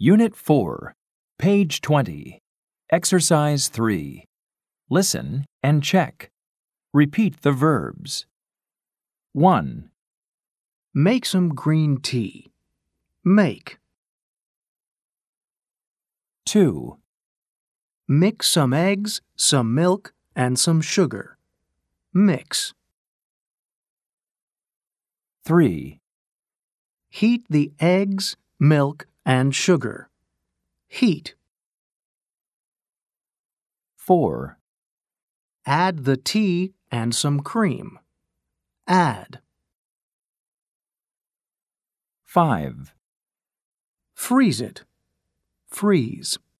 Unit 4, page 20. Exercise 3. Listen and check. Repeat the verbs. 1, Make some green tea. Make. 2, Mix some eggs, some milk, and some sugar. Mix. 3, Heat the eggs, milk, and sugar. Heat. 4, Add the tea and some cream. Add. 5, Freeze it. Freeze.